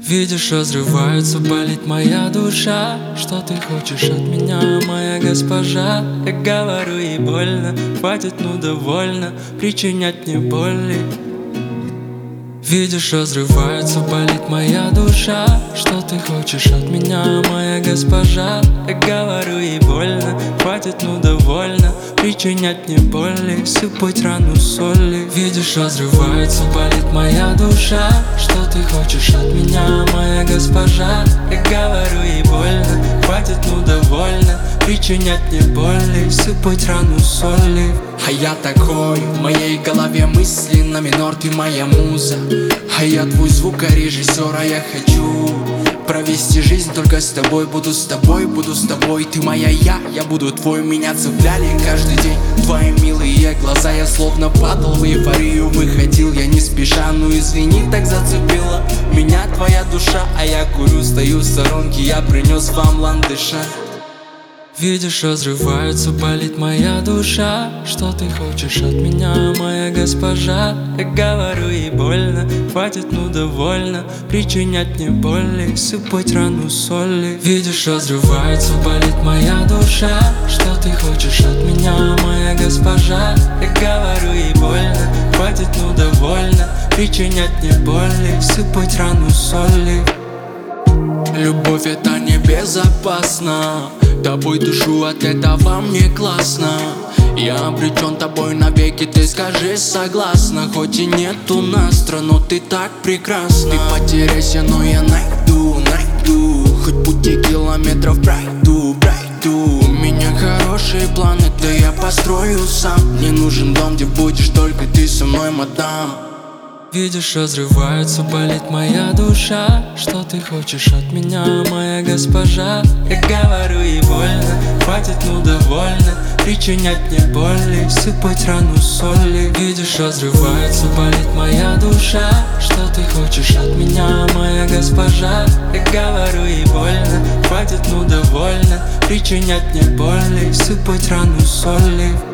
Видишь, разрывается, болит моя душа. Что ты хочешь от меня, моя госпожа? Я говорю, ей больно, хватит, ну довольно причинять мне боли. Видишь, разрывается, болит моя душа. Что ты хочешь от меня, моя госпожа? Я говорю, ей больно, хватит, ну довольно причинять мне боли, сыпать рану соли. Видишь, разрывается, болит моя душа. Что ты хочешь от меня, моя госпожа? Я говорю, ей больно, хватит, ну довольно причинять мне боли, сыпать рану соли. А я такой, в моей голове мысли на минор, ты моя муза. А я твой звукорежиссер, а я хочу провести жизнь только с тобой. Буду с тобой, буду с тобой, ты моя я буду твой. Меня цепляли каждый день твои милые глаза. Я словно падал в эйфорию, выходил я не спеша. Ну извини, так зацепила меня твоя душа. А я курю, стою в сторонке, я принес вам ландыша. Видишь, разрывается, болит моя душа. Что ты хочешь от меня, моя госпожа? Я говорю, ей больно, хватит, ну довольно причинять мне боли, сыпать рану соли. Видишь, разрывается, болит моя душа. Что ты хочешь от меня, моя госпожа? Я говорю, ей больно, хватит, ну довольно причинять мне боли, сыпать рану соли. Любовь это не безопасно, тобой душу, от этого мне классно. Я обречен тобой навеки, ты скажи согласна. Хоть и нету настро, но ты так прекрасна. Ты потеряйся, но я найду. Хоть пути километров пройду. У меня хорошие планы, да я построю сам. Мне нужен дом, где будешь только ты со мной, мадам. Видишь, разрывается, болит моя душа. Что ты хочешь от меня, моя госпожа? Я говорю, ей больно, хватит, ну довольно причинять мне боли, сыпать рану соли. Видишь, разрывается, болит моя душа. Что ты хочешь от меня, моя госпожа? Я говорю, ей больно, хватит, ну довольно причинять мне боли, сыпать рану соли.